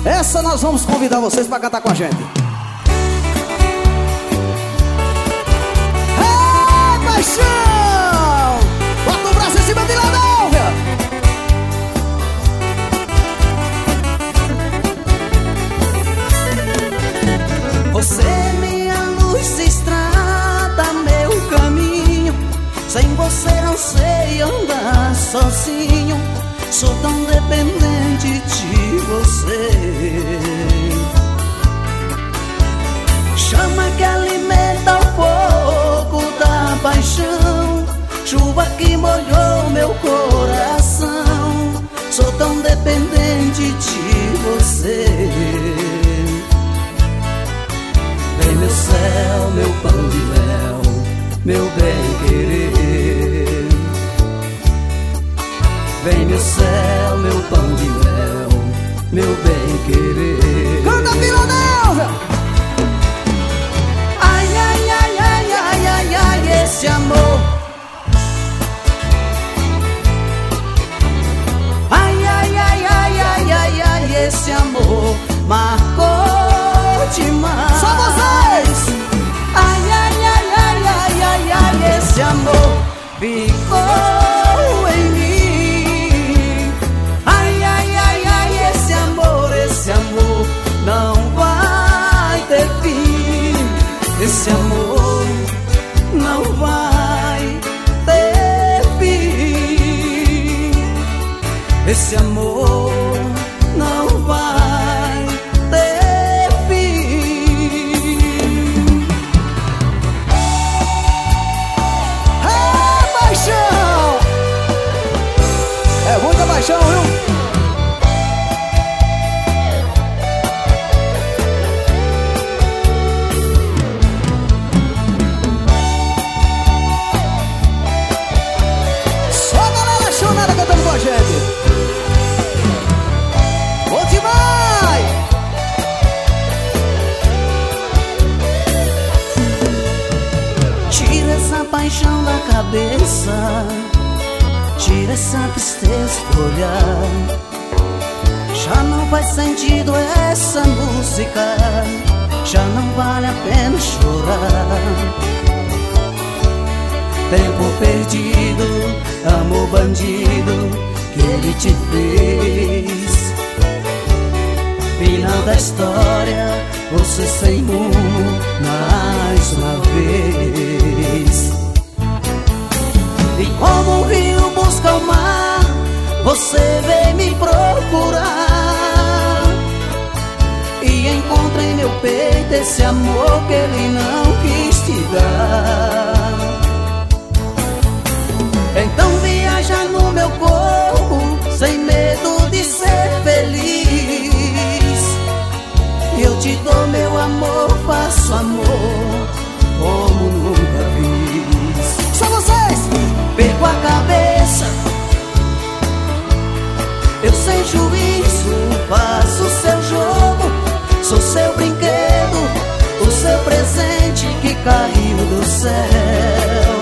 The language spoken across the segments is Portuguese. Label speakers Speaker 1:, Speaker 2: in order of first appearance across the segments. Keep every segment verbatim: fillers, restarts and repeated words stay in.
Speaker 1: Essa nós vamos convidar vocês pra cantar com a gente. Ei, paixão! Bota o braço em cima de Filadélfia!
Speaker 2: Você é minha luz, estrada, meu caminho. Sem você não sei andar sozinho. Sou tão dependente de você. Chama que alimenta o fogo da paixão. Chuva que molhou meu coração. Sou tão dependente de você. Vem meu céu, meu pão de mel, meu bem-querer. Vem meu céu, meu pão de mel, meu bem-querer.
Speaker 1: Canta Filadélfia!
Speaker 2: Ai, ai, ai, ai, ai, ai, ai, esse amor. Ai, ai, ai, ai, ai, ai, ai, esse amor marcou demais.
Speaker 1: Só vocês!
Speaker 2: Ai, ai, ai, ai, ai, ai, ai, esse amor ficou em mim. Ai, ai, ai, ai, esse amor, esse amor não vai ter fim. Esse amor não vai ter fim. Esse amor não vai ter fim.
Speaker 1: É paixão! É muita paixão, viu? Só a galera chonada cantando com a gente. Bom demais!
Speaker 2: Tira essa paixão da cabeça. Tira essa tristeza do olhar. Já não faz sentido essa música. Já não vale a pena chorar. Tempo perdido, amor bandido que ele te fez. Final da história, você sem rumo mais uma vez. E como um rio busca o mar, você vem me procurar. E encontra em meu peito esse amor que ele não quis te dar. Então viaja no meu corpo, sem medo de ser feliz. E eu te dou meu amor, faço amor como nunca fiz.
Speaker 1: Só vocês!
Speaker 2: Perco a cabeça, eu sem juízo faço seu jogo. Sou seu brinquedo, o seu presente que caiu do céu.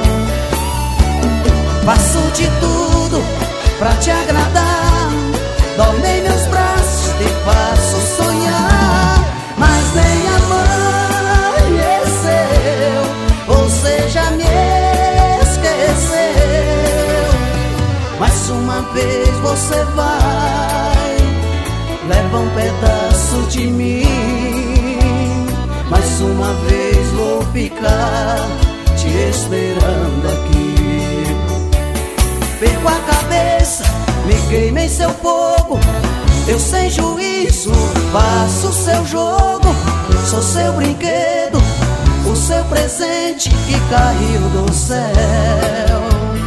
Speaker 2: Faço de tudo pra te agradar. Dorme em meus braços, te faço sonhar. Mas nem amanheceu, você já me esqueceu. Mais uma vez você vai, leva um pedaço de mim. Mais uma vez vou ficar te esperando aqui. Perco a cabeça, me queimei seu fogo. Eu sem juízo faço seu jogo. Sou seu brinquedo, o seu presente que caiu do céu.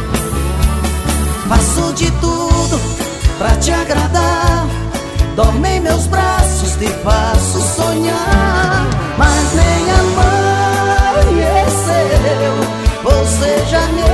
Speaker 2: Faço de tudo pra te agradar. Dorme em meus braços, te faço sonhar. Mas nem amanheceu, você já me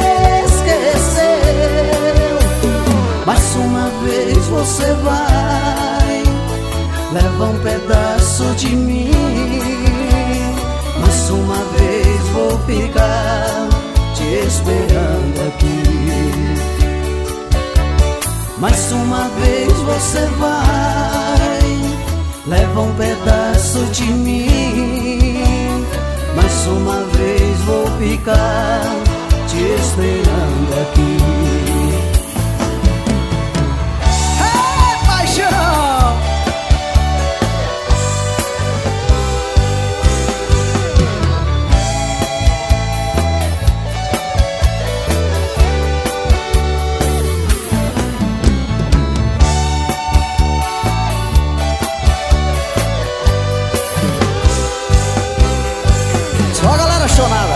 Speaker 2: esqueceu. Mais uma vez você vai, leva um pedaço de mim. Mais uma vez vou ficar te esperando aqui. Mais uma vez você vai, um pedaço de mim. Mais uma vez vou ficar te esperando aqui.
Speaker 1: Hey, paixão! Só a galera chonada.